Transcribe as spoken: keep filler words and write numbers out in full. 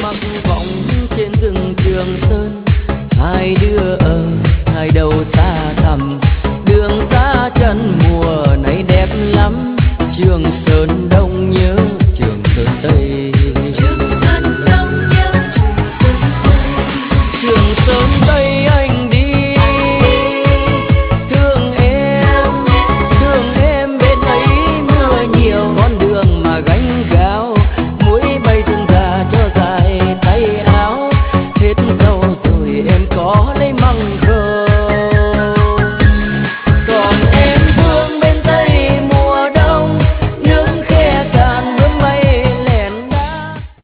mặc vọng trên rừng Trường Sơn, hai đứa ở hai đầu xa thẳm, đường xa chân mùa này đẹp lắm, Trường Sơn đông nhớ